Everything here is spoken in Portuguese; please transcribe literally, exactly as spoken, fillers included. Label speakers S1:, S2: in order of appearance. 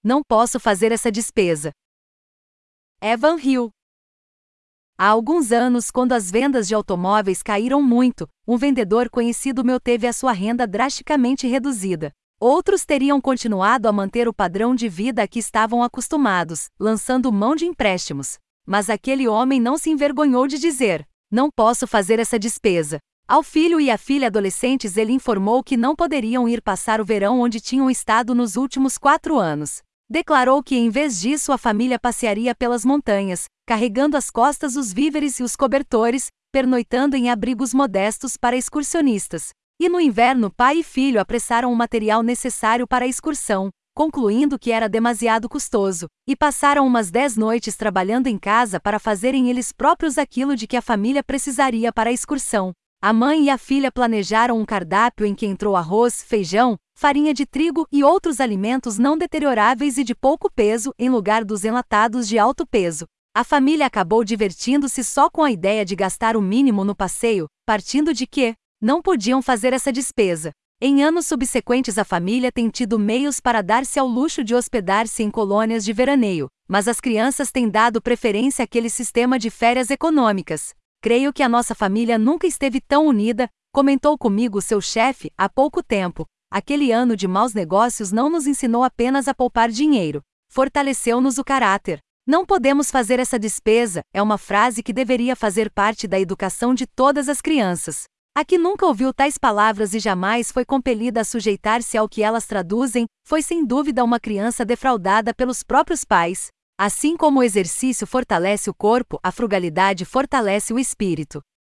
S1: Não posso fazer essa despesa. Evan Hill. Há alguns anos, quando as vendas de automóveis caíram muito, um vendedor conhecido meu teve a sua renda drasticamente reduzida. Outros teriam continuado a manter o padrão de vida a que estavam acostumados, lançando mão de empréstimos. Mas aquele homem não se envergonhou de dizer: não posso fazer essa despesa. Ao filho e à filha adolescentes ele informou que não poderiam ir passar o verão onde tinham estado nos últimos quatro anos. Declarou que em vez disso a família passearia pelas montanhas, carregando às costas os víveres e os cobertores, pernoitando em abrigos modestos para excursionistas. E no inverno pai e filho apressaram o material necessário para a excursão, concluindo que era demasiado custoso, e passaram umas dez noites trabalhando em casa para fazerem eles próprios aquilo de que a família precisaria para a excursão. A mãe e a filha planejaram um cardápio em que entrou arroz, feijão, farinha de trigo e outros alimentos não deterioráveis e de pouco peso em lugar dos enlatados de alto peso. A família acabou divertindo-se só com a ideia de gastar o mínimo no passeio, partindo de que não podiam fazer essa despesa. Em anos subsequentes a família tem tido meios para dar-se ao luxo de hospedar-se em colônias de veraneio, mas as crianças têm dado preferência àquele sistema de férias econômicas. Creio que a nossa família nunca esteve tão unida, comentou comigo seu chefe há pouco tempo. Aquele ano de maus negócios não nos ensinou apenas a poupar dinheiro, fortaleceu-nos o caráter. Não podemos fazer essa despesa, é uma frase que deveria fazer parte da educação de todas as crianças. A que nunca ouviu tais palavras e jamais foi compelida a sujeitar-se ao que elas traduzem, foi sem dúvida uma criança defraudada pelos próprios pais. Assim como o exercício fortalece o corpo, a frugalidade fortalece o espírito.